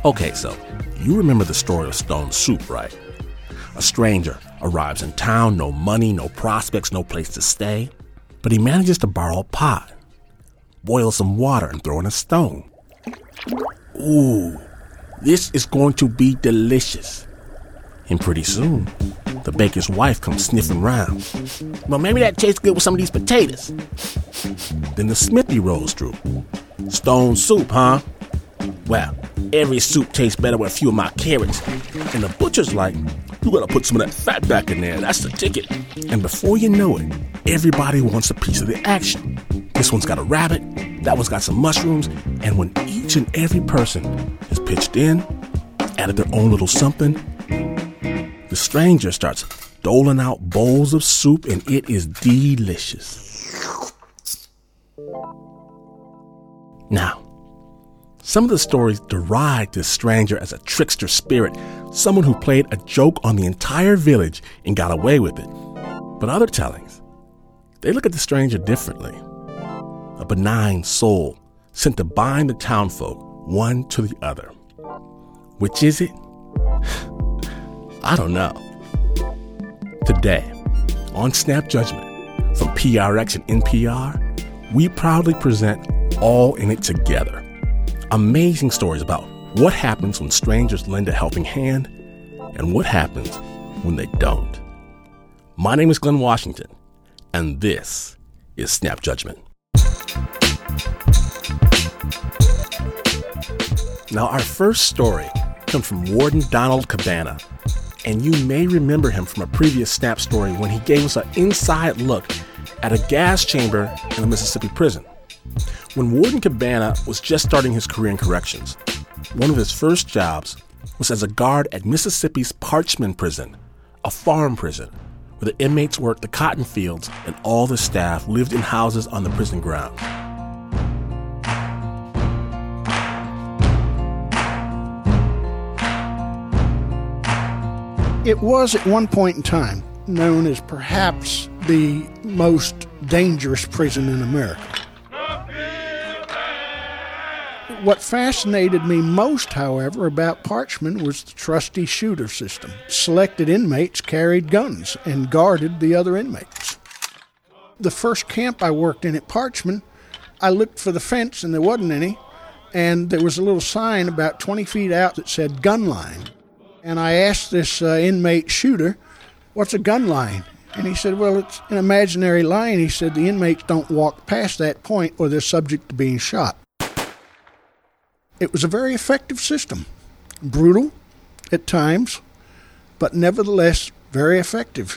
Okay, so you remember the story of Stone Soup, right? A stranger arrives in town, no money, no prospects, no place to stay, but he manages to borrow a pot, boil some water, and throw in a stone. Ooh, this is going to be delicious. And pretty soon, the baker's wife comes sniffing round. Well, maybe that tastes good with some of these potatoes. Then the smithy rolls through. Stone Soup, huh? Well, every soup tastes better with a few of my carrots. And the butcher's like, you gotta put some of that fat back in there. That's the ticket. And before you know it, everybody wants a piece of the action. This one's got a rabbit, that one's got some mushrooms, and when each and every person is pitched in, added their own little something, the stranger starts doling out bowls of soup, and it is delicious. Now, some of the stories deride this stranger as a trickster spirit, someone who played a joke on the entire village and got away with it. But other tellings, they look at the stranger differently. A benign soul sent to bind the townfolk one to the other. Which is it? I don't know. Today, on Snap Judgment, from PRX and NPR, we proudly present All in It Together. Amazing stories about what happens when strangers lend a helping hand and what happens when they don't. My name is Glenn Washington, and this is Snap Judgment. Now, our first story comes from Warden Donald Cabana, and you may remember him from a previous Snap story when he gave us an inside look at a gas chamber in a Mississippi prison. When Warden Cabana was just starting his career in corrections, one of his first jobs was as a guard at Mississippi's Parchman Prison, a farm prison, where the inmates worked the cotton fields and all the staff lived in houses on the prison ground. It was at one point in time known as perhaps the most dangerous prison in America. What fascinated me most, however, about Parchman was the trusty shooter system. Selected inmates carried guns and guarded the other inmates. The first camp I worked in at Parchman, I looked for the fence and there wasn't any, and there was a little sign about 20 feet out that said gun line. And I asked this inmate shooter, what's a gun line? And he said, well, it's an imaginary line. He said the inmates don't walk past that point or they're subject to being shot. It was a very effective system, brutal at times, but nevertheless very effective.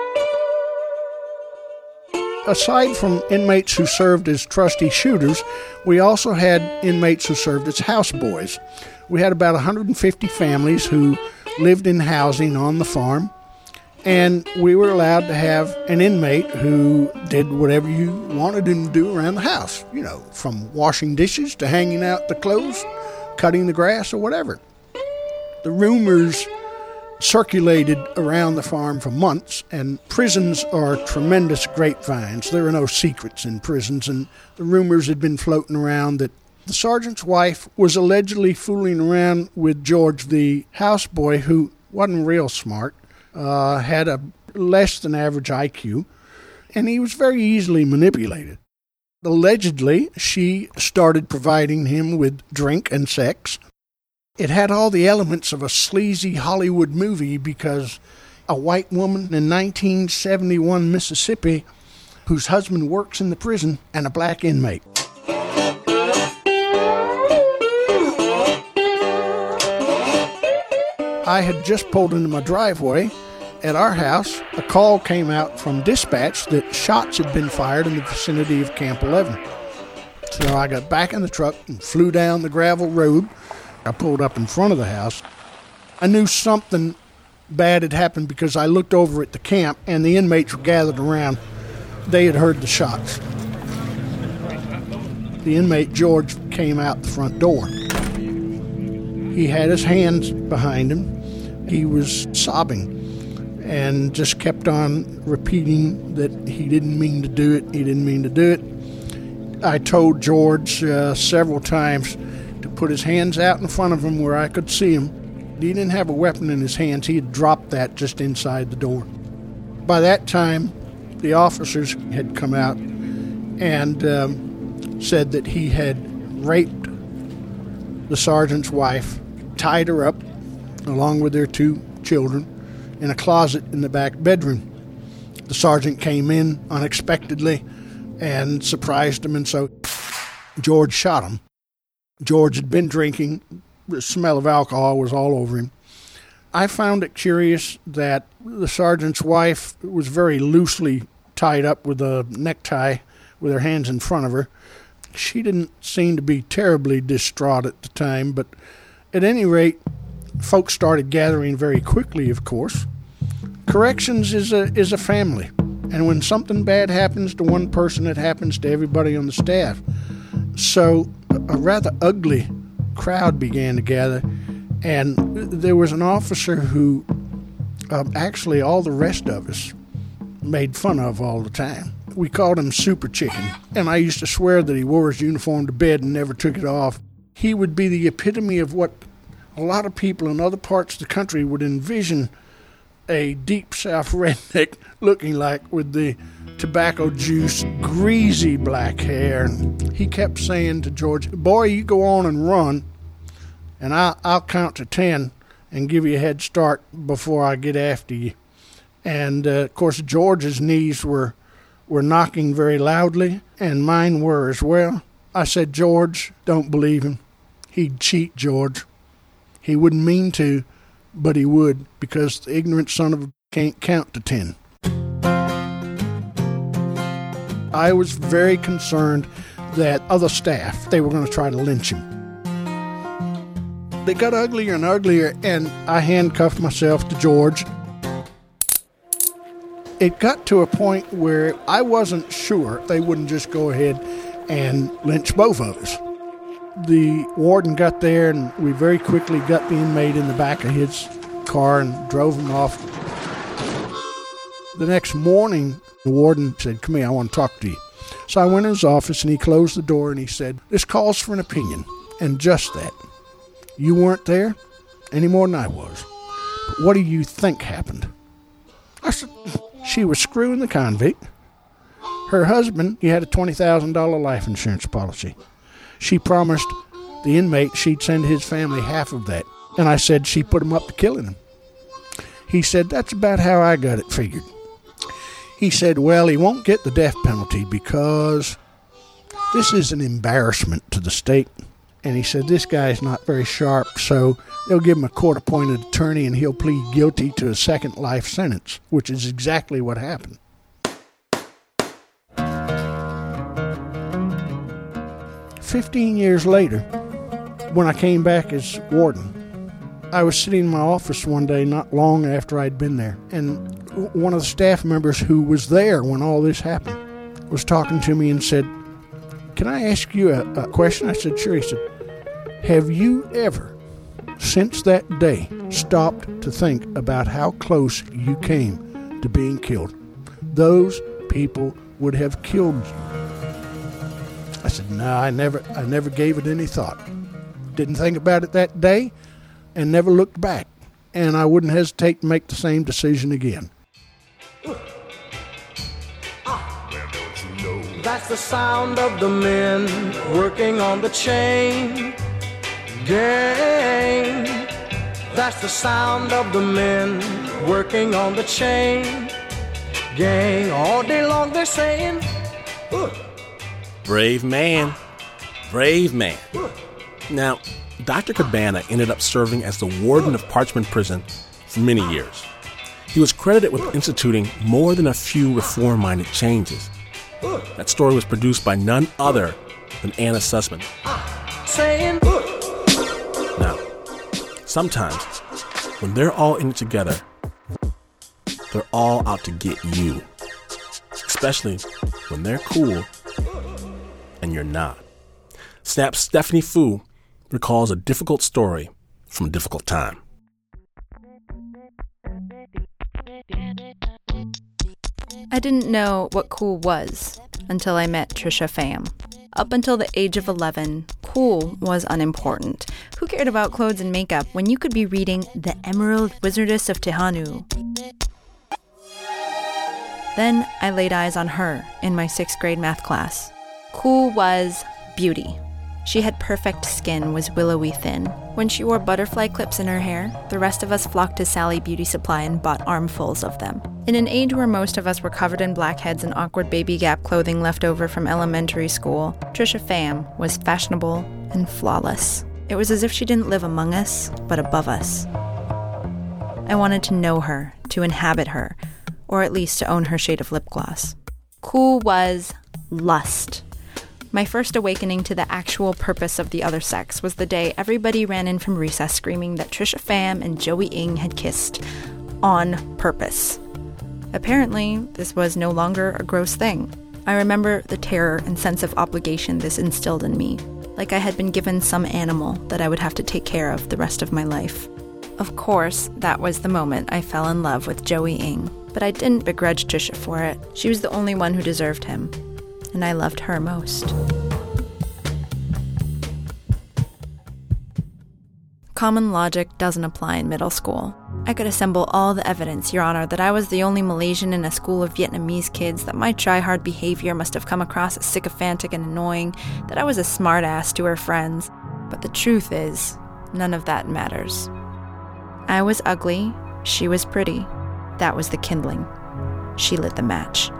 Aside from inmates who served as trusty shooters, we also had inmates who served as houseboys. We had about 150 families who lived in housing on the farm, and we were allowed to have an inmate who did whatever you wanted him to do around the house, you know, from washing dishes to hanging out the clothes, cutting the grass, or whatever. The rumors circulated around the farm for months, and prisons are tremendous grapevines. There are no secrets in prisons, and the rumors had been floating around that the sergeant's wife was allegedly fooling around with George, the houseboy, who wasn't real smart, had a less than average IQ, and he was very easily manipulated. Allegedly, she started providing him with drink and sex. It had all the elements of a sleazy Hollywood movie because a white woman in 1971 Mississippi whose husband works in the prison and a black inmate. I had just pulled into my driveway at our house. A call came out from dispatch that shots had been fired in the vicinity of Camp 11. So I got back in the truck and flew down the gravel road. I pulled up in front of the house. I knew something bad had happened because I looked over at the camp and the inmates were gathered around. They had heard the shots. The inmate, George, came out the front door. He had his hands behind him. He was sobbing and just kept on repeating that he didn't mean to do it, he didn't mean to do it. I told George several times to put his hands out in front of him where I could see him. He didn't have a weapon in his hands. He had dropped that just inside the door. By that time, the officers had come out and said that he had raped the sergeant's wife, tied her up, along with their 2 children, in a closet in the back bedroom. The sergeant came in unexpectedly and surprised him, and so George shot him. George had been drinking. The smell of alcohol was all over him. I found it curious that the sergeant's wife was very loosely tied up with a necktie with her hands in front of her. She didn't seem to be terribly distraught at the time, but at any rate, folks started gathering very quickly, of course. Corrections is a family, and when something bad happens to one person, it happens to everybody on the staff. So a rather ugly crowd began to gather, and there was an officer who actually all the rest of us made fun of all the time. We called him Super Chicken, and I used to swear that he wore his uniform to bed and never took it off. He would be the epitome of what a lot of people in other parts of the country would envision a deep South redneck looking like, with the tobacco juice, greasy black hair. And he kept saying to George, "Boy, you go on and run, and I'll count to 10 and give you a head start before I get after you." And, of course, George's knees were knocking very loudly, and mine were as well. I said, "George, don't believe him. He'd cheat, George. He wouldn't mean to, but he would, because the ignorant son of a can't count to 10. I was very concerned that other staff, they were going to try to lynch him. They got uglier and uglier, and I handcuffed myself to George. It got to a point where I wasn't sure they wouldn't just go ahead and lynch both of us. The warden got there, and we very quickly got the inmate in the back of his car and drove him off. The next morning, the warden said, "Come here, I want to talk to you." So I went in his office, and he closed the door, and he said, "This calls for an opinion, and just that. You weren't there any more than I was. But what do you think happened?" I said, "She was screwing the convict. Her husband, he had a $20,000 life insurance policy. She promised the inmate she'd send his family half of that. And I said she put him up to killing him." He said, "That's about how I got it figured." He said, "Well, he won't get the death penalty because this is an embarrassment to the state." And he said, "This guy's not very sharp, so they'll give him a court-appointed attorney and he'll plead guilty to a second life sentence," which is exactly what happened. 15 years later, when I came back as warden, I was sitting in my office one day not long after I'd been there, and one of the staff members who was there when all this happened was talking to me and said, "Can I ask you a question?" I said, "Sure." He said, "Have you ever, since that day, stopped to think about how close you came to being killed? Those people would have killed you." I said, "No, I never gave it any thought. Didn't think about it that day and never looked back. And I wouldn't hesitate to make the same decision again." That's the sound of the men working on the chain gang. That's the sound of the men working on the chain gang. All day long they're saying, Brave man. Brave man. Now, Dr. Cabana ended up serving as the warden of Parchman Prison for many years. He was credited with instituting more than a few reform-minded changes. That story was produced by none other than Anna Sussman. Now, sometimes, when they're all in it together, they're all out to get you. Especially when they're cool and you're not. Snap's Stephanie Fu recalls a difficult story from a difficult time. I didn't know what cool was until I met Trisha Pham. Up until the age of 11, Cool was unimportant. Who cared about clothes and makeup when you could be reading The Emerald Wizardess of Tehanu? Then I laid eyes on her in my 6th grade math class. Cool was beauty. She had perfect skin, was willowy thin. When she wore butterfly clips in her hair, the rest of us flocked to Sally Beauty Supply and bought armfuls of them. In an age where most of us were covered in blackheads and awkward baby Gap clothing left over from elementary school, Trisha Pham was fashionable and flawless. It was as if she didn't live among us, but above us. I wanted to know her, to inhabit her, or at least to own her shade of lip gloss. Cool was lust. My first awakening to the actual purpose of the other sex was the day everybody ran in from recess screaming that Trisha Pham and Joey Ng had kissed on purpose. Apparently, this was no longer a gross thing. I remember the terror and sense of obligation this instilled in me, like I had been given some animal that I would have to take care of the rest of my life. Of course, that was the moment I fell in love with Joey Ng, but I didn't begrudge Trisha for it. She was the only one who deserved him, and I loved her most. Common logic doesn't apply in middle school. I could assemble all the evidence, Your Honor, that I was the only Malaysian in a school of Vietnamese kids, that my try-hard behavior must have come across as sycophantic and annoying, that I was a smartass to her friends. But the truth is, none of that matters. I was ugly, she was pretty. That was the kindling. She lit the match.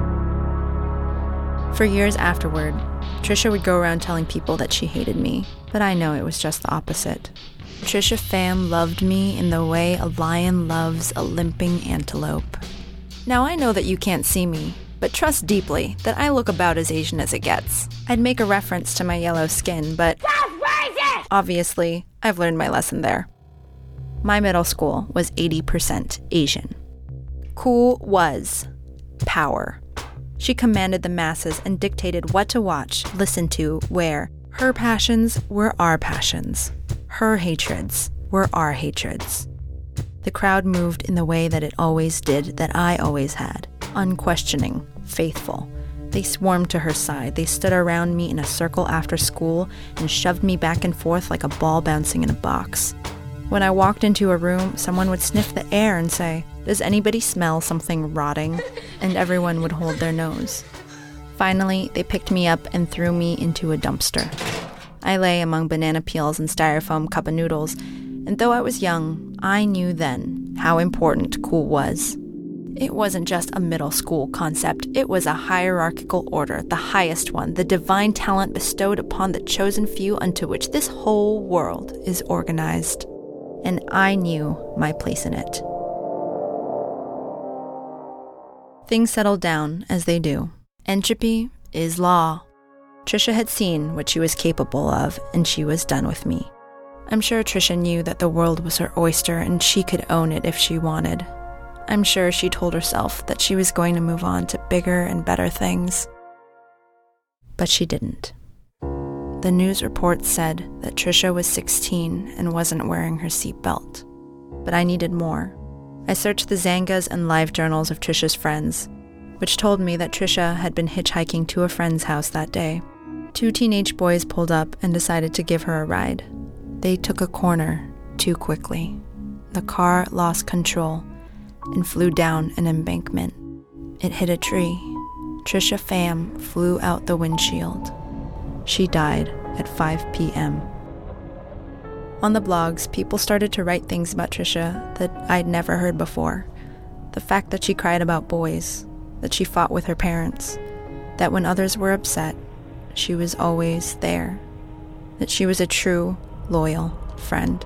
For years afterward, Trisha would go around telling people that she hated me, but I know it was just the opposite. Trisha Pham loved me in the way a lion loves a limping antelope. Now I know that you can't see me, but trust deeply that I look about as Asian as it gets. I'd make a reference to my yellow skin, but obviously, I've learned my lesson there. My middle school was 80% Asian. Cool was power. She commanded the masses and dictated what to watch, listen to, wear. Her passions were our passions. Her hatreds were our hatreds. The crowd moved in the way that it always did, that I always had. Unquestioning, faithful. They swarmed to her side. They stood around me in a circle after school and shoved me back and forth like a ball bouncing in a box. When I walked into a room, someone would sniff the air and say, "Does anybody smell something rotting?" And everyone would hold their nose. Finally, they picked me up and threw me into a dumpster. I lay among banana peels and styrofoam cup of noodles, and though I was young, I knew then how important cool was. It wasn't just a middle school concept, it was a hierarchical order, the highest one, the divine talent bestowed upon the chosen few unto which this whole world is organized. And I knew my place in it. Things settled down as they do. Entropy is law. Trisha had seen what she was capable of, and she was done with me. I'm sure Trisha knew that the world was her oyster and she could own it if she wanted. I'm sure she told herself that she was going to move on to bigger and better things. But she didn't. The news reports said that Trisha was 16 and wasn't wearing her seatbelt. But I needed more. I searched the Zangas and live journals of Trisha's friends, which told me that Trisha had been hitchhiking to a friend's house that day. 2 teenage boys pulled up and decided to give her a ride. They took a corner too quickly. The car lost control and flew down an embankment. It hit a tree. Trisha Pham flew out the windshield. She died at 5 p.m. On the blogs, people started to write things about Trisha that I'd never heard before. The fact that she cried about boys, that she fought with her parents, that when others were upset, she was always there, that she was a true, loyal friend.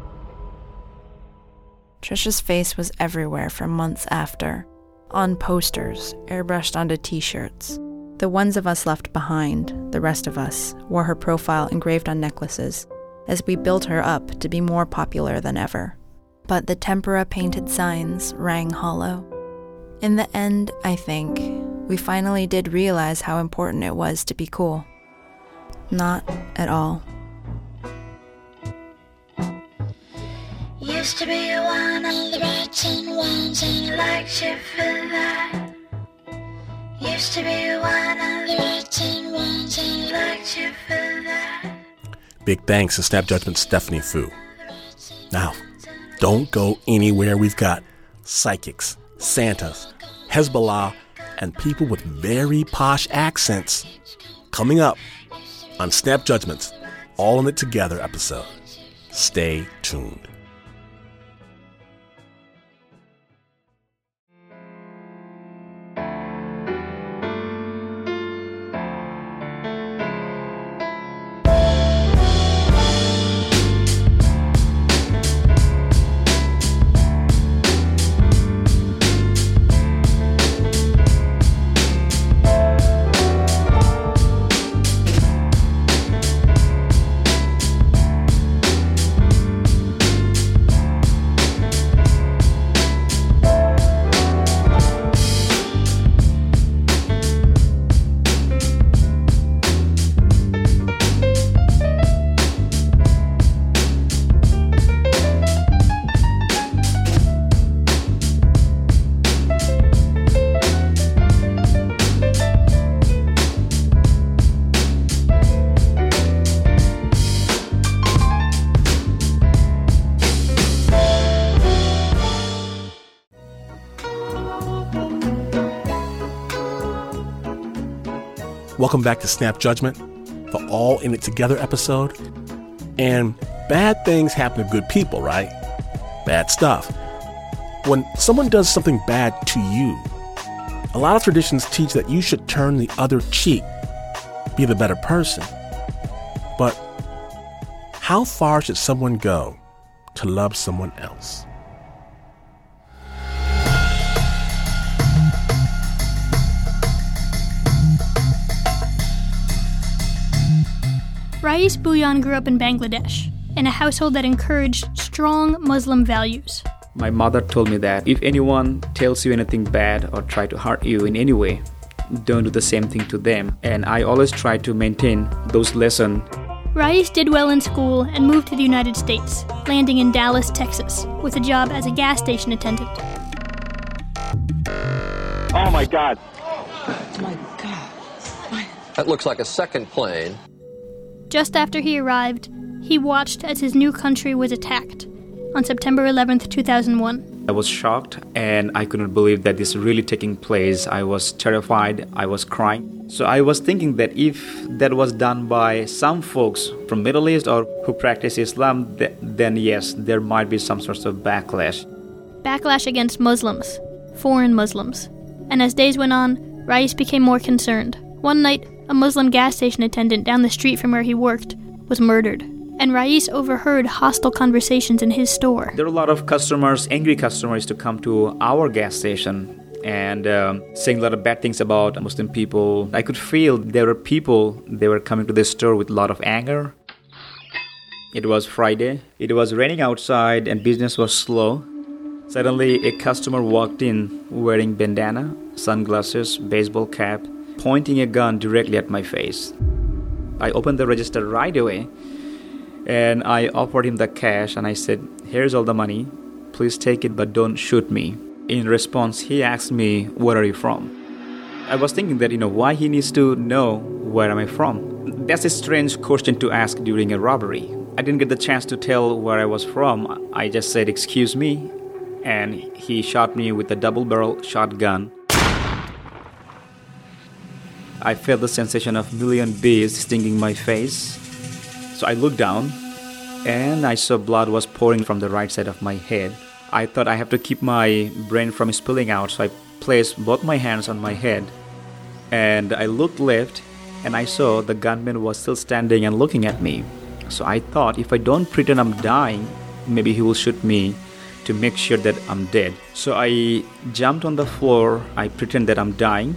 Trisha's face was everywhere for months after, on posters, airbrushed onto t-shirts. The ones of us left behind, the rest of us, wore her profile engraved on necklaces, as we built her up to be more popular than ever. But the tempera-painted signs rang hollow. In the end, I think, we finally did realize how important it was to be cool. Not at all. Used to be one of the writing ones and liked you for that. Used to be one of the writing ones and liked you for that. Big thanks to Snap Judgment's Stephanie Fu. Now, don't go anywhere. We've got psychics, Santas, Hezbollah, and people with very posh accents coming up on Snap Judgment's All in It Together episode. Stay tuned. Welcome back to Snap Judgment, the All in It Together episode. And bad things happen to good people, right? Bad stuff. When someone does something bad to you, a lot of traditions teach that you should turn the other cheek, be the better person. But how far should someone go to love someone else? Rais Bhuyan grew up in Bangladesh, in a household that encouraged strong Muslim values. My mother told me that if anyone tells you anything bad or try to hurt you in any way, don't do the same thing to them. And I always try to maintain those lessons. Rais did well in school and moved to the United States, landing in Dallas, Texas, with a job as a gas station attendant. Oh my God. Oh my God. That looks like a second plane. Just after he arrived, he watched as his new country was attacked on September 11th, 2001. I was shocked and I couldn't believe that this is really taking place. I was terrified. I was crying. So I was thinking that if that was done by some folks from Middle East or who practice Islam, then yes, there might be some sorts of backlash. Backlash against Muslims, foreign Muslims. And as days went on, Rais became more concerned. One night, a Muslim gas station attendant down the street from where he worked was murdered, and Rais overheard hostile conversations in his store. There are a lot of customers, angry customers, to come to our gas station and saying a lot of bad things about Muslim people. I could feel there were people, they were coming to the store with a lot of anger. It was Friday. It was raining outside and business was slow. Suddenly, a customer walked in wearing bandana, sunglasses, baseball cap, pointing a gun directly at my face. I opened the register right away and I offered him the cash and I said, "Here's all the money. Please take it, but don't shoot me." In response, he asked me, "Where are you from?" I was thinking that, why he needs to know where am I from. That's a strange question to ask during a robbery. I didn't get the chance to tell where I was from. I just said, "Excuse me," and he shot me with a double-barrel shotgun. I felt the sensation of million bees stinging my face. So I looked down and I saw blood was pouring from the right side of my head. I thought I have to keep my brain from spilling out, so I placed both my hands on my head and I looked left and I saw the gunman was still standing and looking at me. So I thought if I don't pretend I'm dying, maybe he will shoot me to make sure that I'm dead. So I jumped on the floor, I pretend that I'm dying.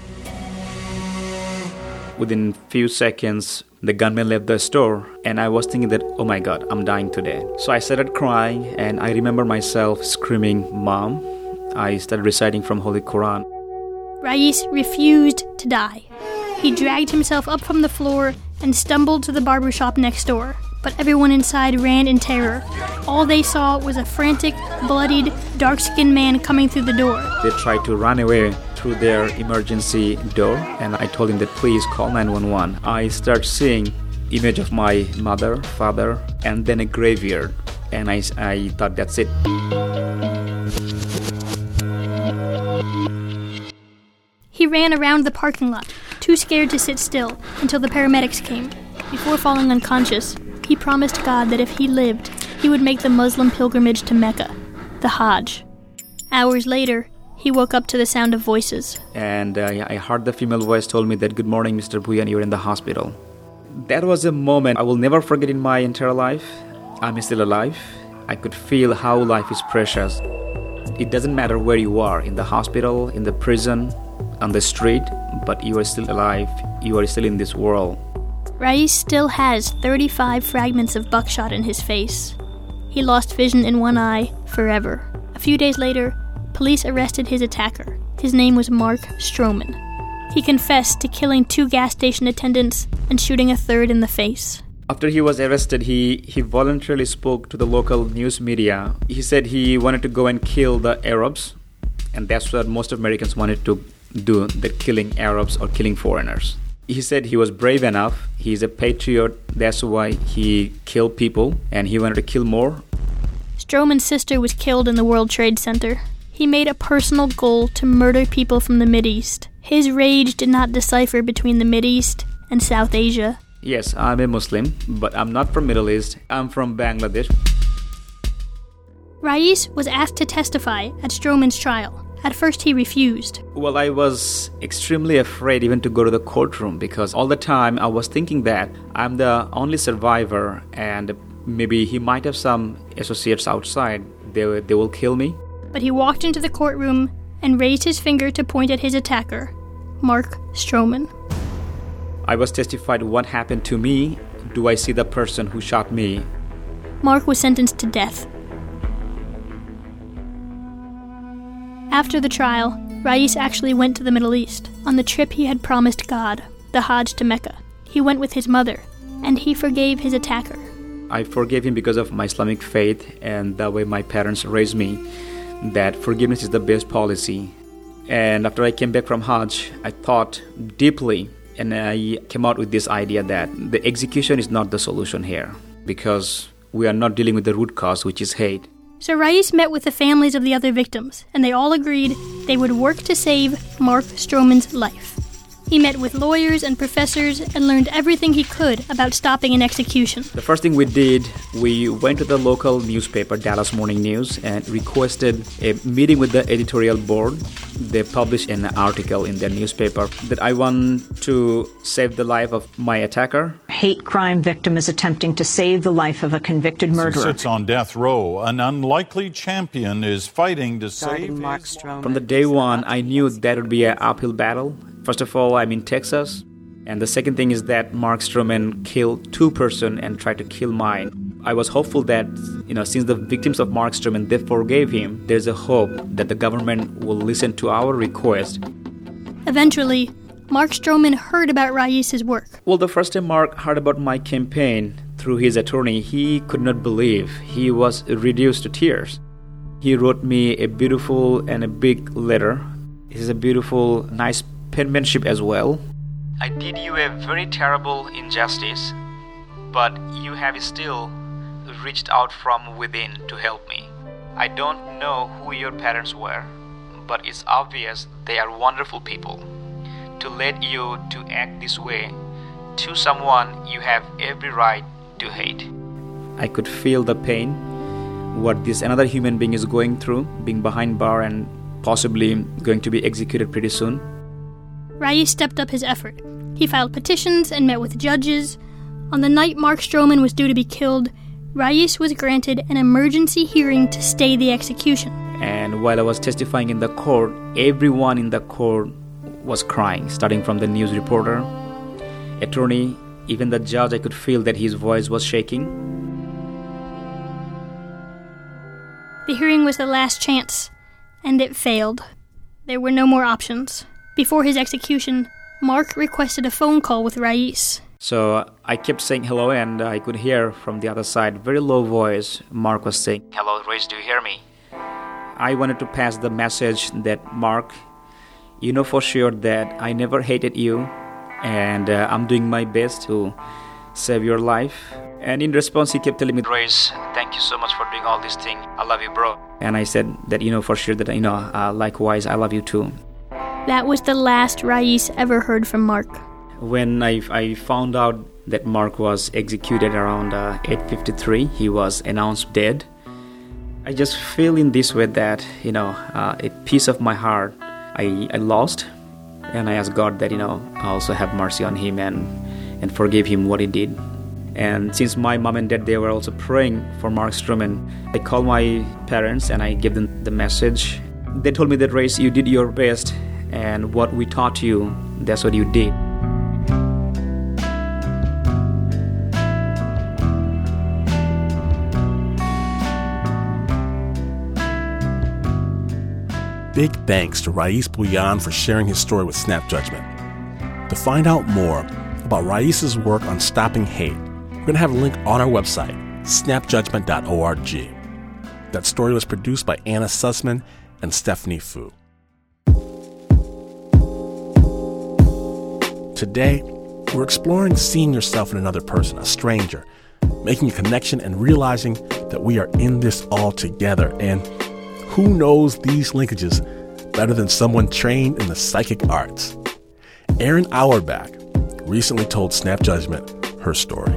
Within few seconds, the gunman left the store and I was thinking that, oh my God, I'm dying today. So I started crying and I remember myself screaming, "Mom." I started reciting from Holy Quran. Rais refused to die. He dragged himself up from the floor and stumbled to the barber shop next door. But everyone inside ran in terror. All they saw was a frantic, bloodied, dark-skinned man coming through the door. They tried to run away through their emergency door and I told him that please call 911. I start seeing image of my mother, father, and then a graveyard. And I thought that's it. He ran around the parking lot, too scared to sit still, until the paramedics came. Before falling unconscious, he promised God that if he lived, he would make the Muslim pilgrimage to Mecca, the Hajj. Hours later, he woke up to the sound of voices. And I heard the female voice told me that, "Good morning, Mr. Bhuyan, you're in the hospital." That was a moment I will never forget in my entire life. I'm still alive. I could feel how life is precious. It doesn't matter where you are, in the hospital, in the prison, on the street, but you are still alive. You are still in this world. Rais still has 35 fragments of buckshot in his face. He lost vision in one eye forever. A few days later, police arrested his attacker. His name was Mark Stroman. He confessed to killing 2 gas station attendants and shooting a third in the face. After he was arrested, he voluntarily spoke to the local news media. He said he wanted to go and kill the Arabs, and that's what most Americans wanted to do, the killing Arabs or killing foreigners. He said he was brave enough, he's a patriot, that's why he killed people, and he wanted to kill more. Stroman's sister was killed in the World Trade Center. He made a personal goal to murder people from the Mideast. His rage did not decipher between the Mideast and South Asia. Yes, I'm a Muslim, but I'm not from Middle East, I'm from Bangladesh. Rais was asked to testify at Stroman's trial. At first he refused. Well, I was extremely afraid even to go to the courtroom because all the time I was thinking that I'm the only survivor and maybe he might have some associates outside. They will kill me. But he walked into the courtroom and raised his finger to point at his attacker, Mark Stroman. I was testified what happened to me. Do I see the person who shot me? Mark was sentenced to death. After the trial, Rais actually went to the Middle East on the trip he had promised God, the Hajj to Mecca. He went with his mother, and he forgave his attacker. I forgave him because of my Islamic faith and the way my parents raised me, that forgiveness is the best policy. And after I came back from Hajj, I thought deeply, and I came out with this idea that the execution is not the solution here, because we are not dealing with the root cause, which is hate. So Rais met with the families of the other victims, and they all agreed they would work to save Mark Stroman's life. He met with lawyers and professors and learned everything he could about stopping an execution. The first thing we did, we went to the local newspaper, Dallas Morning News, and requested a meeting with the editorial board. They published an article in their newspaper that I want to save the life of my attacker. Hate crime victim is attempting to save the life of a convicted murderer. He sits on death row. An unlikely champion is fighting to save Mark Stroman. From the day one, I knew that would be an uphill battle. First of all, I'm in Texas. And the second thing is that Mark Stroman killed 2 persons and tried to kill mine. I was hopeful that, since the victims of Mark Stroman, they forgave him, there's a hope that the government will listen to our request. Eventually, Mark Stroman heard about Rais's work. Well, the first time Mark heard about my campaign through his attorney, he could not believe. He was reduced to tears. He wrote me a beautiful and a big letter. It is a beautiful, nice penmanship as well. I did you a very terrible injustice, but you have still reached out from within to help me. I don't know who your parents were, but it's obvious they are wonderful people. To let you to act this way to someone you have every right to hate. I could feel the pain, what this another human being is going through, being behind bar and possibly going to be executed pretty soon. Rais stepped up his effort. He filed petitions and met with judges. On the night Mark Stroman was due to be killed, Rais was granted an emergency hearing to stay the execution. And while I was testifying in the court, everyone in the court was crying, starting from the news reporter, attorney, even the judge. I could feel that his voice was shaking. The hearing was the last chance, and it failed. There were no more options. Before his execution, Mark requested a phone call with Rais. So I kept saying hello, and I could hear from the other side, very low voice, Mark was saying, "Hello, Rais, do you hear me?" I wanted to pass the message that, Mark, you know for sure that I never hated you, and I'm doing my best to save your life. And in response, he kept telling me, Rais, thank you so much for doing all these things. I love you, bro. And I said that, for sure that, likewise, I love you too. That was the last Rais ever heard from Mark. When I found out that Mark was executed around 8:53, he was announced dead. I just feel in this way that, a piece of my heart I lost. And I asked God that, I also have mercy on him and forgive him what he did. And since my mom and dad, they were also praying for Mark Stroman, I called my parents and I gave them the message. They told me that, Rais, you did your best, and what we taught you, that's what you did. Big thanks to Rais Bhuiyan for sharing his story with Snap Judgment. To find out more about Rais's work on stopping hate, we're going to have a link on our website, snapjudgment.org. That story was produced by Anna Sussman and Stephanie Fu. Today, we're exploring seeing yourself in another person, a stranger, making a connection and realizing that we are in this all together. And who knows these linkages better than someone trained in the psychic arts? Erin Auerbach recently told Snap Judgment her story.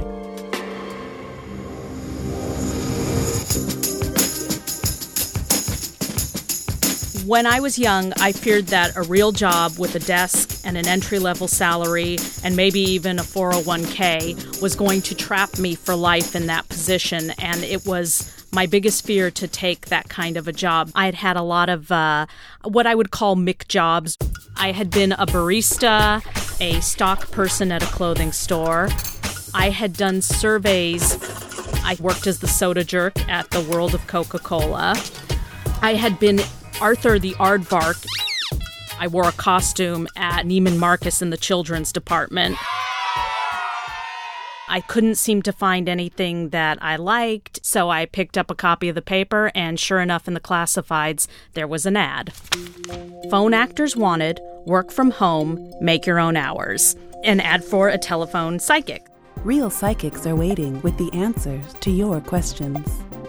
When I was young, I feared that a real job with a desk and an entry-level salary and maybe even a 401k was going to trap me for life in that position, and it was my biggest fear to take that kind of a job. I had had a lot of what I would call Mick jobs. I had been a barista, a stock person at a clothing store. I had done surveys. I worked as the soda jerk at the World of Coca-Cola. I had been Arthur the Aardvark. I wore a costume at Neiman Marcus in the children's department. I couldn't seem to find anything that I liked, so I picked up a copy of the paper, and sure enough, in the classifieds, there was an ad. Phone actors wanted, work from home, make your own hours. An ad for a telephone psychic. Real psychics are waiting with the answers to your questions.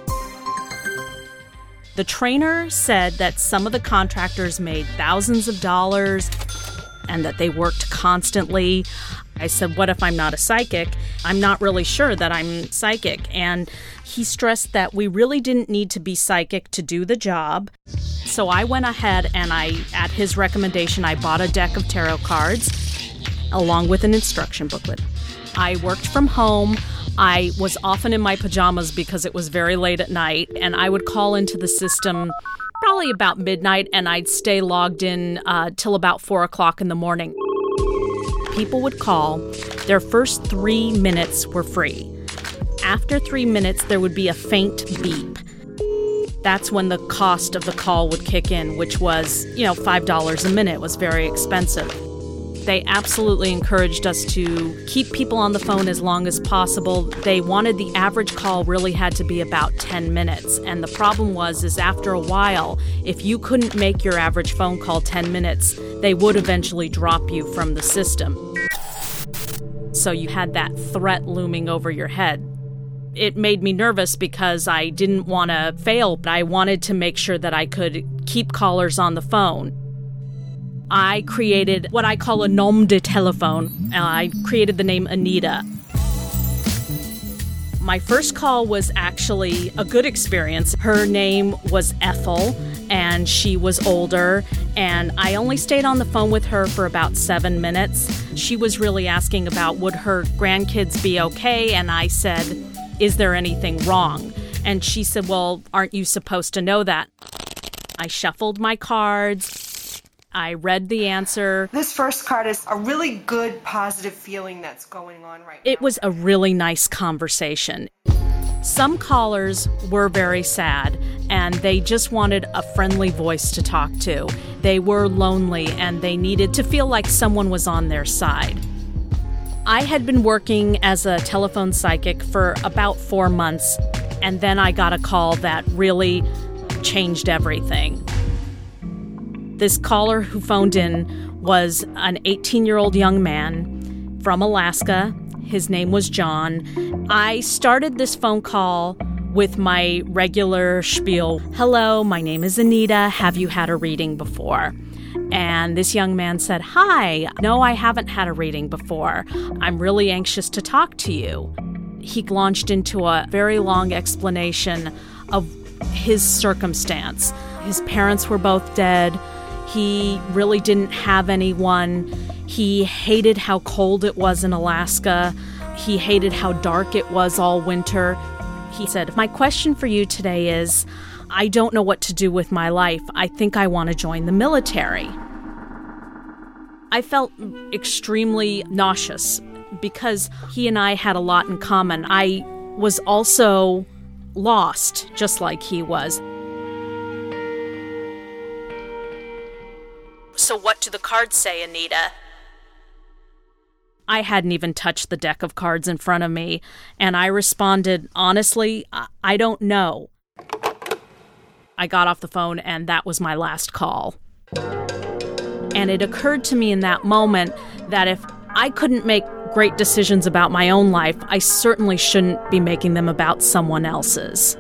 The trainer said that some of the contractors made thousands of dollars and that they worked constantly. I said, what if I'm not a psychic? I'm not really sure that I'm psychic. And he stressed that we really didn't need to be psychic to do the job. So I went ahead and at his recommendation, I bought a deck of tarot cards along with an instruction booklet. I worked from home. I was often in my pajamas because it was very late at night, and I would call into the system probably about midnight, and I'd stay logged in till about 4 o'clock in the morning. People would call. Their first 3 minutes were free. After 3 minutes, there would be a faint beep. That's when the cost of the call would kick in, which was, $5 a minute. It was very expensive. They absolutely encouraged us to keep people on the phone as long as possible. They wanted the average call really had to be about 10 minutes. And the problem is after a while, if you couldn't make your average phone call 10 minutes, they would eventually drop you from the system. So you had that threat looming over your head. It made me nervous because I didn't want to fail, but I wanted to make sure that I could keep callers on the phone. I created what I call a nom de téléphone. I created the name Anita. My first call was actually a good experience. Her name was Ethel, and she was older, and I only stayed on the phone with her for about 7 minutes. She was really asking about would her grandkids be okay, and I said, is there anything wrong? And she said, well, aren't you supposed to know that? I shuffled my cards. I read the answer. This first card is a really good, positive feeling that's going on right now. It was a really nice conversation. Some callers were very sad, and they just wanted a friendly voice to talk to. They were lonely, and they needed to feel like someone was on their side. I had been working as a telephone psychic for about 4 months, and then I got a call that really changed everything. This caller who phoned in was an 18-year-old young man from Alaska. His name was John. I started this phone call with my regular spiel. Hello, my name is Anita. Have you had a reading before? And this young man said, hi, no, I haven't had a reading before. I'm really anxious to talk to you. He launched into a very long explanation of his circumstance. His parents were both dead. He really didn't have anyone. He hated how cold it was in Alaska. He hated how dark it was all winter. He said, my question for you today is, I don't know what to do with my life. I think I want to join the military. I felt extremely nauseous because he and I had a lot in common. I was also lost, just like he was. So what do the cards say, Anita? I hadn't even touched the deck of cards in front of me, and I responded, honestly, I don't know. I got off the phone, and that was my last call. And it occurred to me in that moment that if I couldn't make great decisions about my own life, I certainly shouldn't be making them about someone else's.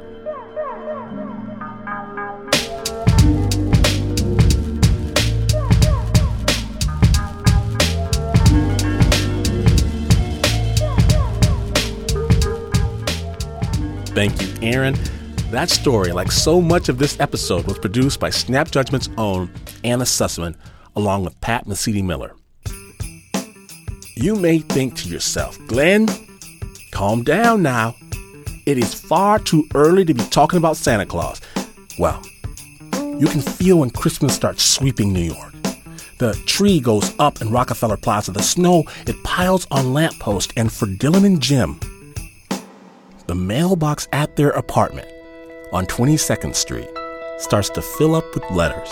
Thank you, Aaron. That story, like so much of this episode, was produced by Snap Judgment's own Anna Sussman, along with Pat Mesiti-Miller. You may think to yourself, Glenn, calm down now. It is far too early to be talking about Santa Claus. Well, you can feel when Christmas starts sweeping New York. The tree goes up in Rockefeller Plaza. The snow, it piles on lampposts. And for Dylan and Jim, the mailbox at their apartment on 22nd Street starts to fill up with letters.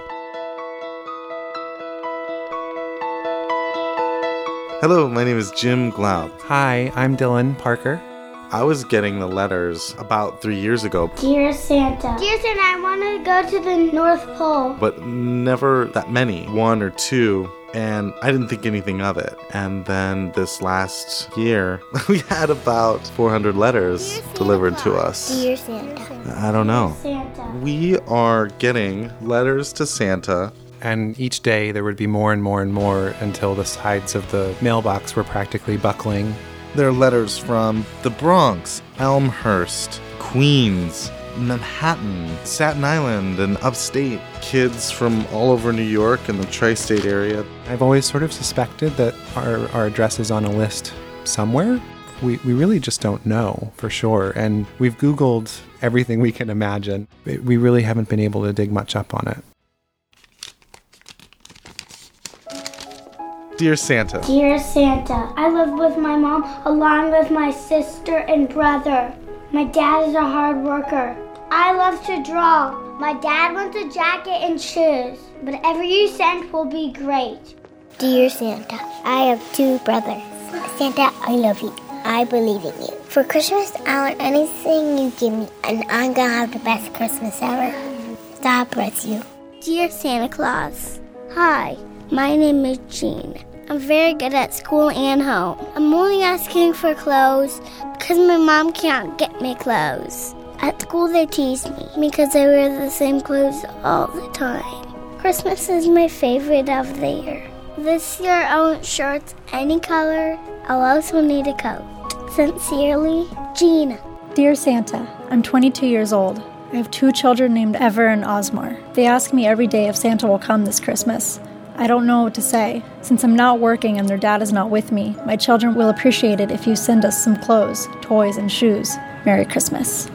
Hello, my name is Jim Glaub. Hi, I'm Dylan Parker. I was getting the letters about 3 years ago. Dear Santa. Dear Santa, I want to go to the North Pole. But never that many, 1 or 2. And I didn't think anything of it. And then this last year, we had about 400 letters delivered to us. Dear Santa. I don't know. Santa. We are getting letters to Santa. And each day there would be more and more and more until the sides of the mailbox were practically buckling. There are letters from the Bronx, Elmhurst, Queens, Manhattan, Staten Island, and upstate. Kids from all over New York and the tri-state area. I've always sort of suspected that our address is on a list somewhere. We really just don't know for sure. And we've Googled everything we can imagine. We really haven't been able to dig much up on it. Dear Santa. Dear Santa, I live with my mom along with my sister and brother. My dad is a hard worker. I love to draw. My dad wants a jacket and shoes. Whatever you send will be great. Dear Santa, I have 2 brothers. Santa, I love you. I believe in you. For Christmas, I want anything you give me, and I'm gonna have the best Christmas ever. God bless you. Dear Santa Claus, hi, my name is Jean. I'm very good at school and home. I'm only asking for clothes because my mom can't get me clothes. At school they tease me because I wear the same clothes all the time. Christmas is my favorite of the year. This year I want shirts any color. I'll also need a coat. Sincerely, Gina. Dear Santa, I'm 22 years old. I have 2 children named Ever and Osmar. They ask me every day if Santa will come this Christmas. I don't know what to say. Since I'm not working and their dad is not with me, my children will appreciate it if you send us some clothes, toys, and shoes. Merry Christmas.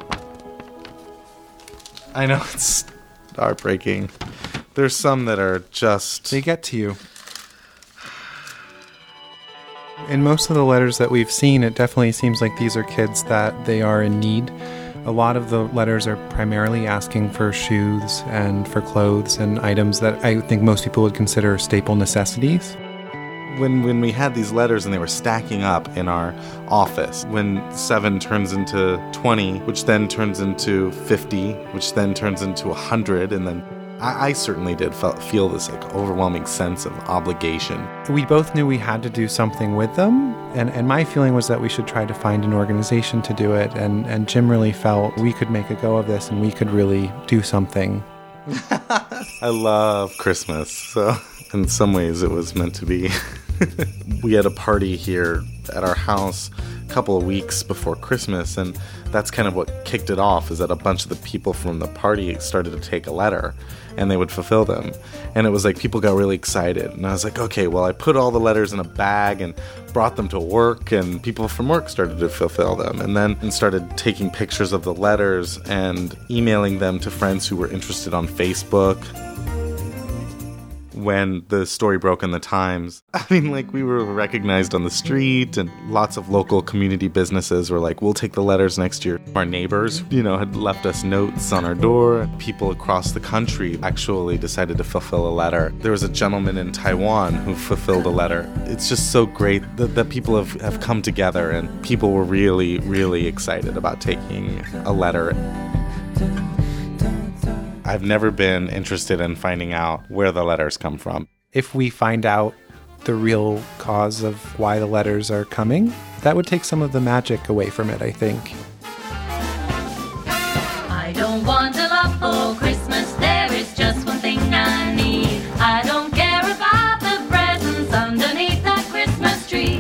I know it's heartbreaking. There's some that are just... They get to you. In most of the letters that we've seen, it definitely seems like these are kids that they are in need. A lot of the letters are primarily asking for shoes and for clothes and items that I think most people would consider staple necessities. When we had these letters and they were stacking up in our office, when 7 turns into 20, which then turns into 50, which then turns into 100, and then I certainly did feel this like overwhelming sense of obligation. We both knew we had to do something with them, and my feeling was that we should try to find an organization to do it, and Jim really felt we could make a go of this and we could really do something. I love Christmas, so in some ways it was meant to be. We had a party here at our house a couple of weeks before Christmas, and that's kind of what kicked it off, is that a bunch of the people from the party started to take a letter, and they would fulfill them. And it was like people got really excited, and I was like, okay, well, I put all the letters in a bag and brought them to work, and people from work started to fulfill them, and then started taking pictures of the letters and emailing them to friends who were interested on Facebook. When the story broke in the Times, I mean, like, we were recognized on the street, and lots of local community businesses were like, we'll take the letters next year. Our neighbors, had left us notes on our door. People across the country actually decided to fulfill a letter. There was a gentleman in Taiwan who fulfilled a letter. It's just so great that people have come together, and people were really, really excited about taking a letter. I've never been interested in finding out where the letters come from. If we find out the real cause of why the letters are coming, that would take some of the magic away from it, I think. I don't want a lot for Christmas, there is just one thing I need. I don't care about the presents underneath that Christmas tree.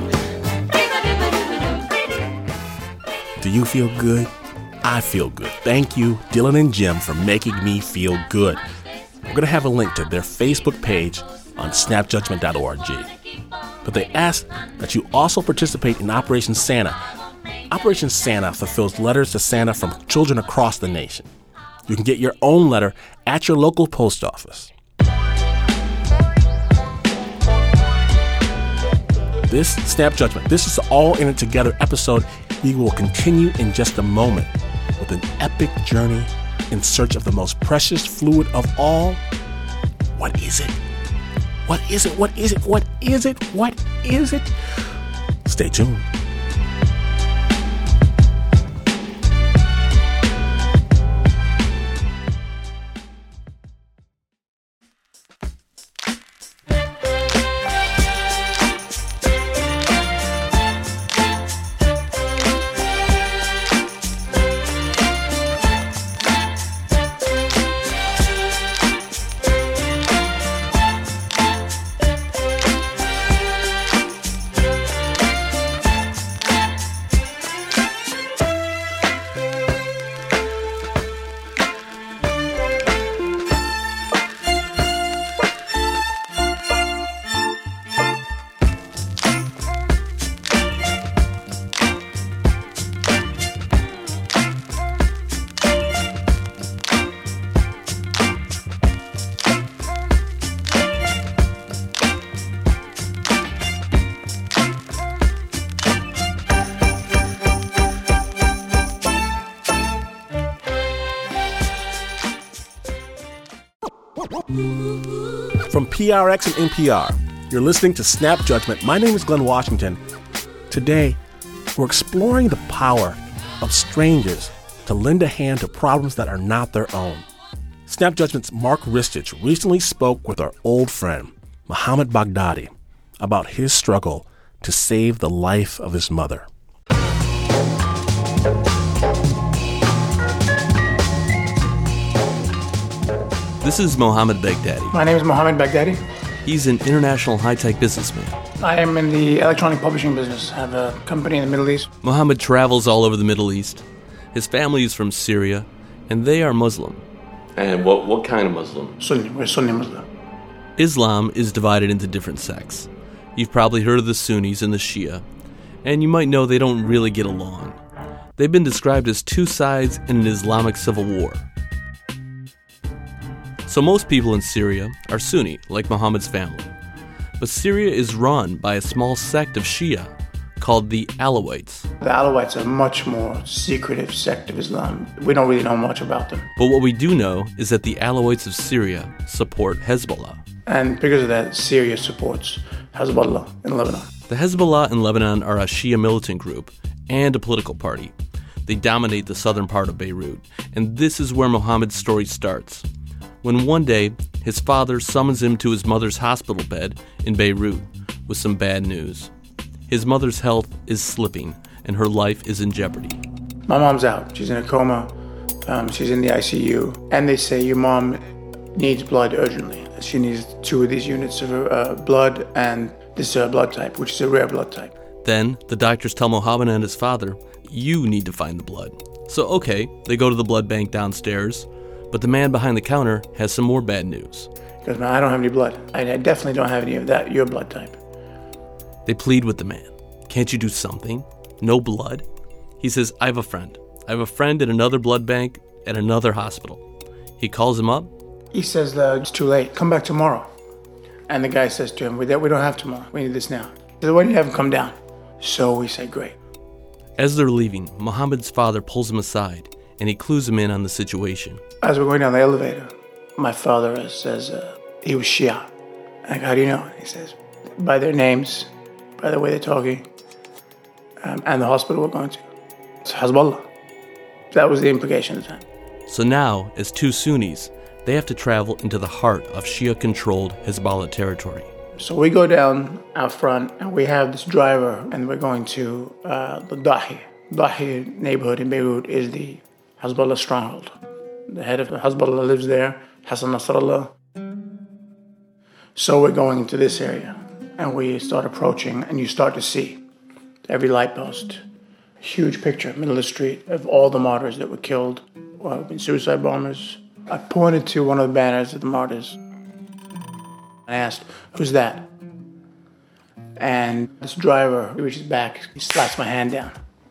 Do you feel good? I feel good. Thank you, Dylan and Jim, for making me feel good. We're going to have a link to their Facebook page on snapjudgment.org. But they ask that you also participate in Operation Santa. Operation Santa fulfills letters to Santa from children across the nation. You can get your own letter at your local post office. This Snap Judgment, this is All In It Together episode. We will continue in just a moment with an epic journey in search of the most precious fluid of all. What is it? What is it? What is it? What is it? What is it? Stay tuned. From PRX and NPR, you're listening to Snap Judgment. My name is Glenn Washington. Today, we're exploring the power of strangers to lend a hand to problems that are not their own. Snap Judgment's Mark Ristich recently spoke with our old friend, Mohammed Baghdadi, about his struggle to save the life of his mother. This is Mohammed Baghdadi. My name is Mohammed Baghdadi. He's an international high-tech businessman. I am in the electronic publishing business. I have a company in the Middle East. Mohammed travels all over the Middle East. His family is from Syria, and they are Muslim. And what kind of Muslim? Sunni. We're Sunni Muslim. Islam is divided into different sects. You've probably heard of the Sunnis and the Shia, and you might know they don't really get along. They've been described as two sides in an Islamic civil war. So most people in Syria are Sunni, like Muhammad's family. But Syria is run by a small sect of Shia called the Alawites. The Alawites are a much more secretive sect of Islam. We don't really know much about them. But what we do know is that the Alawites of Syria support Hezbollah. And because of that, Syria supports Hezbollah in Lebanon. The Hezbollah in Lebanon are a Shia militant group and a political party. They dominate the southern part of Beirut. And this is where Muhammad's story starts. when one day his father summons him to his mother's hospital bed in Beirut with some bad news. His mother's health is slipping, and her life is in jeopardy. My mom's out. She's in a coma. She's in the ICU. And they say your mom needs blood urgently. She needs 2 of these units of blood and this blood type, which is a rare blood type. Then the doctors tell Mohammed and his father, you need to find the blood. So okay, they go to the blood bank downstairs, but the man behind the counter has some more bad news. He goes, man, I don't have any blood. I definitely don't have any of that, your blood type. They plead with the man. Can't you do something? No blood? He says, I have a friend. I have a friend at another blood bank at another hospital. He calls him up. He says, it's too late. Come back tomorrow. And the guy says to him, we don't have tomorrow. We need this now. He says, why don't you have him come down? So we say, great. As they're leaving, Mohammed's father pulls him aside, and he clues him in on the situation. As we're going down the elevator, my father says he was Shia. I go, how do you know? He says, by their names, by the way they're talking, and the hospital we're going to. It's Hezbollah. That was the implication at the time. So now, as 2 Sunnis, they have to travel into the heart of Shia-controlled Hezbollah territory. So we go down out front, and we have this driver, and we're going to the Dahi. Dahi neighborhood in Beirut is the Hezbollah stronghold. The head of Hezbollah lives there, Hassan Nasrallah. So we're going into this area, and we start approaching, and you start to see every light post. Huge picture, middle of the street, of all the martyrs that were killed in suicide bombers. I pointed to one of the banners of the martyrs. I asked, who's that? And this driver, he reaches back, he slaps my hand down.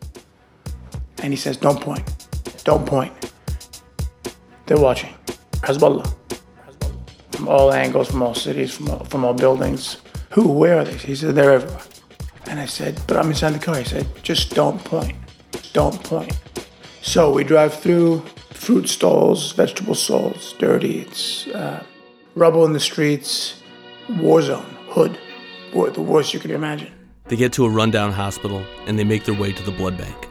And he says, don't point. Don't point. They're watching. Hezbollah. From all angles, from all cities, from all buildings. Who? Where are they? He said, they're everywhere. And I said, but I'm inside the car. He said, just don't point. Don't point. So we drive through fruit stalls, vegetable stalls, dirty. It's rubble in the streets, war zone, hood, the worst you can imagine. They get to a rundown hospital, and they make their way to the blood bank.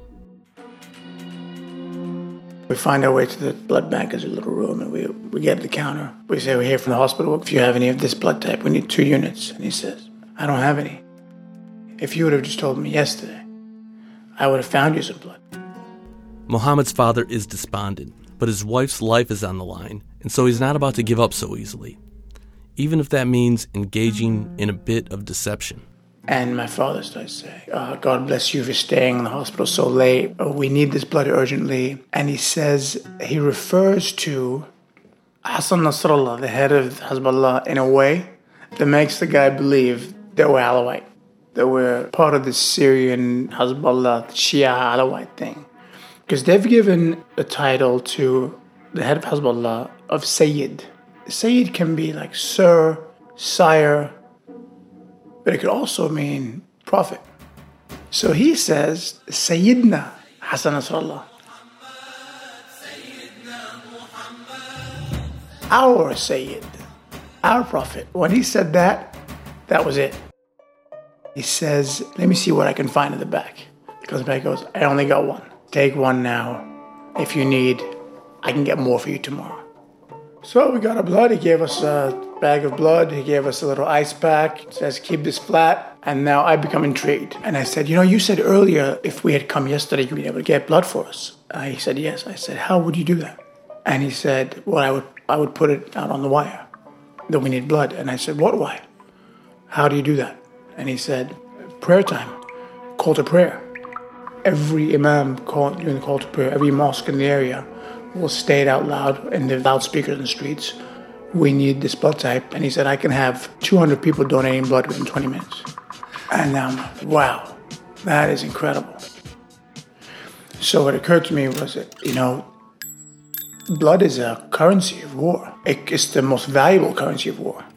We find our way to the blood bank. There's a little room, and we get to the counter. We say, we're here from the hospital. If you have any of this blood type, we need 2 units. And he says, I don't have any. If you would have just told me yesterday, I would have found you some blood. Mohammed's father is despondent, but his wife's life is on the line, and so he's not about to give up so easily, even if that means engaging in a bit of deception. And my father starts to say, God bless you for staying in the hospital so late. We need this blood urgently. And he says, he refers to Hassan Nasrallah, the head of Hezbollah, in a way that makes the guy believe they were Alawite. They were part of the Syrian Hezbollah, Shia Alawite thing. Because they've given a title to the head of Hezbollah of Sayyid. Sayyid can be like sir, sire, but it could also mean prophet. So he says, Sayyidna Hassan Nasrallah. Our Sayyid, our prophet. When he said that, that was it. He says, let me see what I can find in the back. He goes back and goes, I only got 1. Take 1 now. If you need, I can get more for you tomorrow. So we got our blood. He gave us a bag of blood. He gave us a little ice pack. He says, keep this flat. And now I become intrigued. And I said, you said earlier if we had come yesterday, you'd be able to get blood for us. He said, yes. I said, how would you do that? And he said, well, I would put it out on the wire that we need blood. And I said, what wire? How do you do that? And he said, prayer time, call to prayer. Every imam during the call to prayer, every mosque in the area will state out loud in the loudspeakers in the streets, we need this blood type. And he said, I can have 200 people donating blood within 20 minutes. And I'm like, wow, that is incredible. So what occurred to me was that, blood is a currency of war. It's the most valuable currency of war.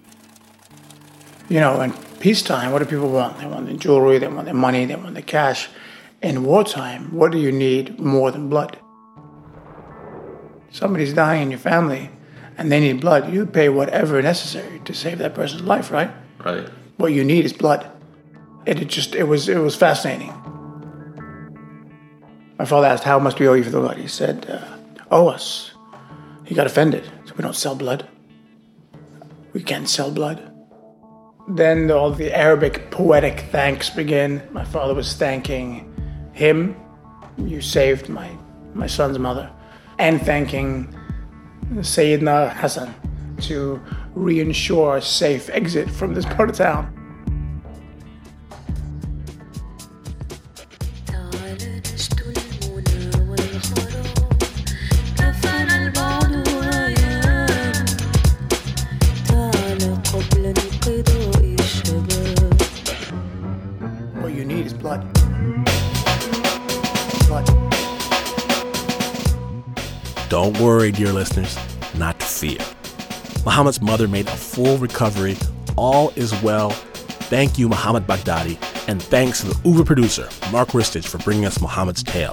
In peacetime, what do people want? They want their jewelry, they want their money, they want their cash. In wartime, what do you need more than blood? Somebody's dying in your family and they need blood. You pay whatever necessary to save that person's life, right? Right. What you need is blood. It was fascinating. My father asked, how much do we owe you for the blood? He said, owe us. He got offended. So We don't sell blood. We can't sell blood. Then all the Arabic poetic thanks begin. My father was thanking him. You saved my son's mother. And thanking Sayyidina Hassan to reinsure a safe exit from this part of town. What you need is blood. Blood. Don't worry, dear listeners, not to fear. Muhammad's mother made a full recovery. All is well. Thank you, Muhammad Baghdadi, and thanks to the Uber producer, Mark Ristich, for bringing us Muhammad's tale.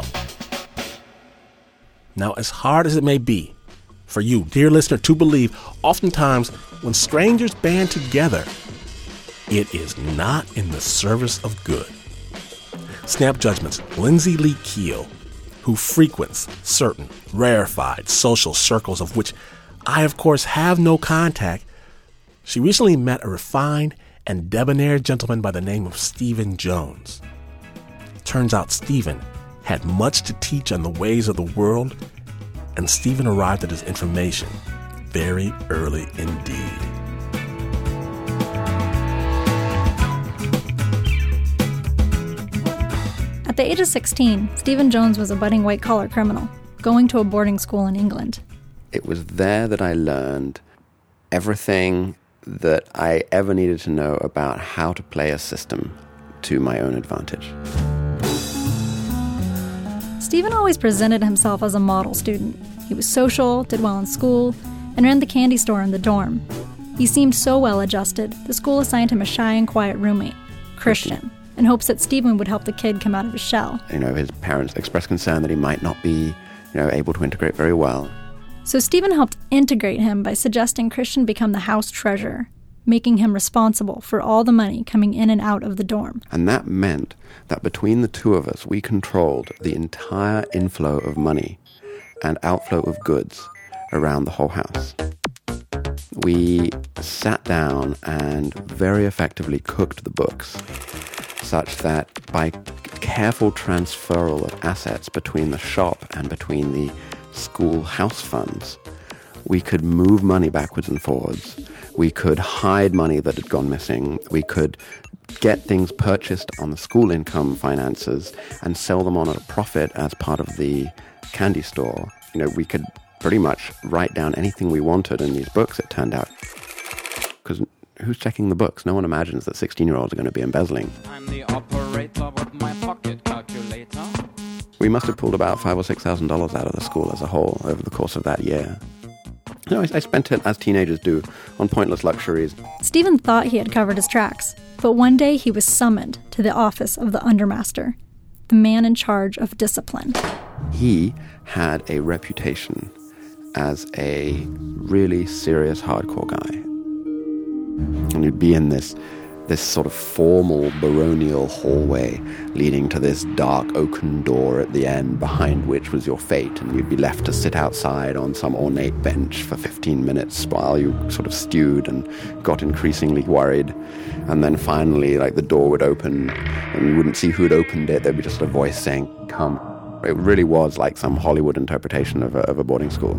Now, as hard as it may be for you, dear listener, to believe, oftentimes when strangers band together, it is not in the service of good. Snap Judgment's Lindsay Lee Keel, who frequents certain rarefied social circles of which I, of course, have no contact, she recently met a refined and debonair gentleman by the name of Stephen Jones. Turns out Stephen had much to teach on the ways of the world, and Stephen arrived at his information very early indeed. At the age of 16, Stephen Jones was a budding white-collar criminal, going to a boarding school in England. It was there that I learned everything that I ever needed to know about how to play a system to my own advantage. Stephen always presented himself as a model student. He was social, did well in school, and ran the candy store in the dorm. He seemed so well-adjusted, the school assigned him a shy and quiet roommate, Christian, in hopes that Stephen would help the kid come out of his shell. His parents expressed concern that he might not be, able to integrate very well. So Stephen helped integrate him by suggesting Christian become the house treasurer, making him responsible for all the money coming in and out of the dorm. And that meant that between the two of us, we controlled the entire inflow of money and outflow of goods around the whole house. We sat down and very effectively cooked the books, such that by careful transferal of assets between the shop and between the school house funds, we could move money backwards and forwards. We could hide money that had gone missing. We could get things purchased on the school income finances and sell them on at a profit as part of the candy store. We could pretty much write down anything we wanted in these books, it turned out. Because who's checking the books? No one imagines that 16-year-olds are going to be embezzling. I'm the operator with my pocket calculator. We must have pulled about $5,000 or $6,000 out of the school as a whole over the course of that year. I spent it, as teenagers do, on pointless luxuries. Stephen thought he had covered his tracks, but one day he was summoned to the office of the undermaster, the man in charge of discipline. He had a reputation as a really serious hardcore guy. And you'd be in this sort of formal baronial hallway leading to this dark oaken door at the end, behind which was your fate, and you'd be left to sit outside on some ornate bench for 15 minutes while you sort of stewed and got increasingly worried. And then finally, the door would open, and you wouldn't see who'd opened it. There'd be just a voice saying, "Come." It really was like some Hollywood interpretation of a boarding school.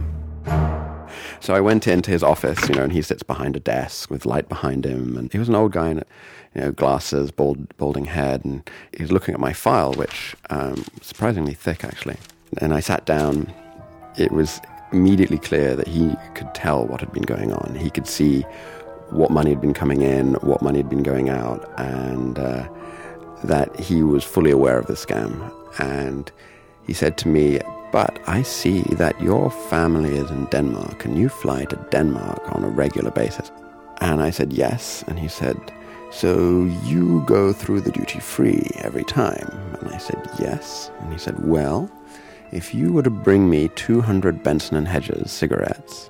So I went into his office, and he sits behind a desk with light behind him, and he was an old guy in glasses, balding head, and he was looking at my file, which surprisingly thick, actually. And I sat down. It was immediately clear that he could tell what had been going on. He could see what money had been coming in, what money had been going out, and that he was fully aware of the scam. And he said to me, "But I see that your family is in Denmark, and you fly to Denmark on a regular basis." And I said, "Yes." And he said, "So you go through the duty-free every time?" And I said, "Yes." And he said, "Well, if you were to bring me 200 Benson & Hedges cigarettes,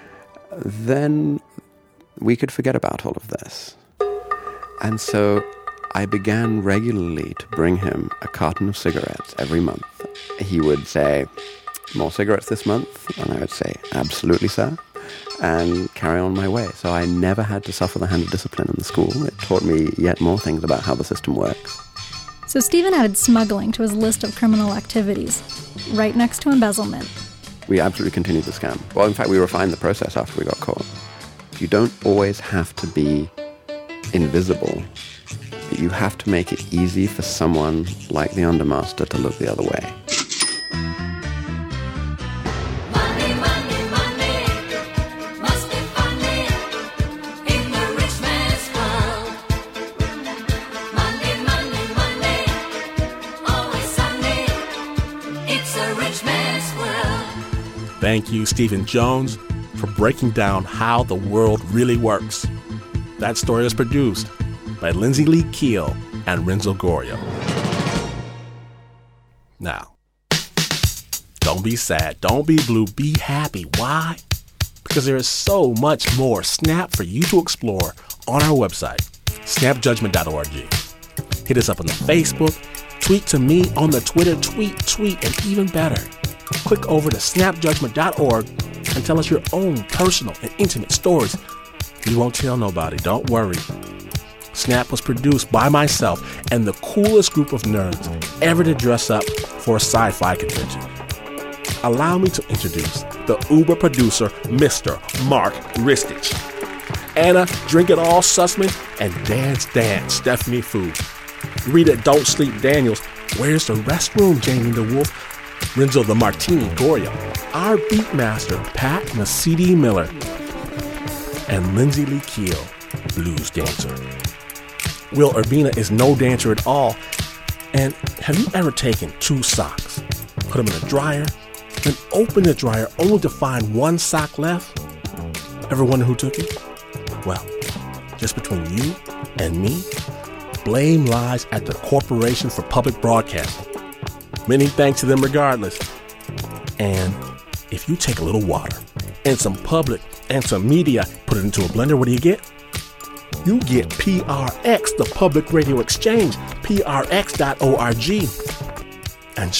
then we could forget about all of this." And so I began regularly to bring him a carton of cigarettes every month. He would say, "More cigarettes this month?" And I would say, "Absolutely, sir." and carry on my way. So I never had to suffer the hand of discipline in the school. It taught me yet more things about how the system works. So Stephen added smuggling to his list of criminal activities, right next to embezzlement. We absolutely continued the scam. Well, in fact, we refined the process after we got caught. You don't always have to be invisible. You have to make it easy for someone like the undermaster to look the other way. Money, money, money must be funny in the rich man's world. Money, money, money, always sunny. It's a rich man's world. Thank you, Stephen Jones, for breaking down how the world really works. That story was produced by Lindsay Lee Keel and Renzo Gorio. Now, don't be sad, don't be blue, be happy. Why? Because there is so much more Snap for you to explore on our website, snapjudgment.org. Hit us up on the Facebook, tweet to me on the Twitter, tweet, and even better, click over to snapjudgment.org and tell us your own personal and intimate stories. We won't tell nobody, don't worry. Snap was produced by myself and the coolest group of nerds ever to dress up for a sci-fi convention. Allow me to introduce the Uber producer, Mr. Mark Ristich, Anna Drink It All Sussman, and Dance Stephanie Fu. Rita Don't Sleep Daniels, Where's the Restroom, Jamie the Wolf, Renzo the Martini Gorio, our beatmaster, Pat Mesiti Miller, and Lindsay Lee Keel, blues dancer. Will Urbina is no dancer at all. And have you ever taken 2 socks, put them in a dryer, then open the dryer only to find 1 sock left? Ever wonder who took it? Well, just between you and me, blame lies at the Corporation for Public Broadcasting. Many thanks to them regardless. And if you take a little water and some public and some media, put it into a blender, what do you get? You get PRX, the Public Radio Exchange, prx.org. And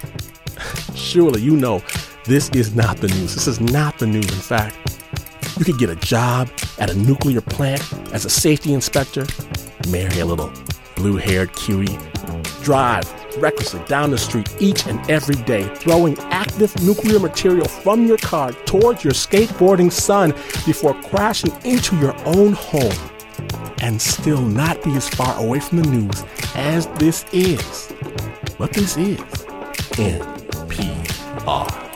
surely you know this is not the news. This is not the news. In fact, you could get a job at a nuclear plant as a safety inspector, marry a little blue-haired cutie, drive recklessly down the street each and every day, throwing active nuclear material from your car towards your skateboarding son before crashing into your own home, and still not be as far away from the news as this is. But this is NPR.